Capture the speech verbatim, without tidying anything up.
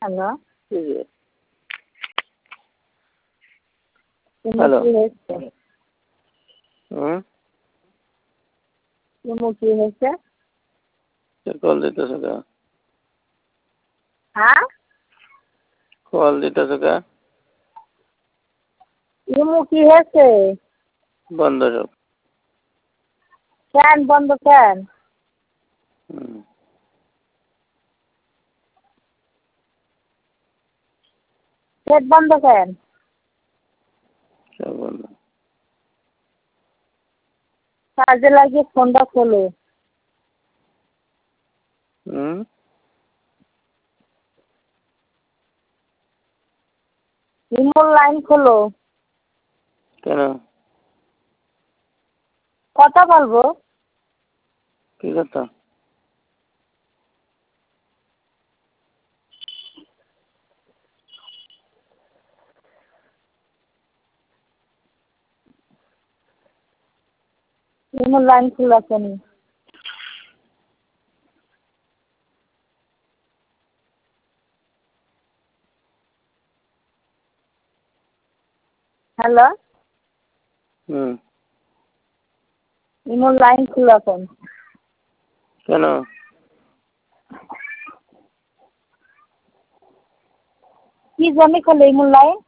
Hello hello কি হয়েছে? হুম ইমু কি হয়েছে? কল দিতেছে কা হ্যাঁ কল দিতেছে কা ইমু কি হয়েছে? বন্ধ সব। কেন বন্ধ কেন? হুম পেট বন্ধ কেন? সব বন্ধ। কাজে লাগিয়ে ফোনটা খোলো। হুম ইমুর লাইন খোলো। কেন? কথা বলবো। কি কথা? ইমুর লাইন খোলা কেন? হ্যালো হুম ইমুর লাইন খোলা কেন? কেন? কি জমি খোলো ইমুর লাইন?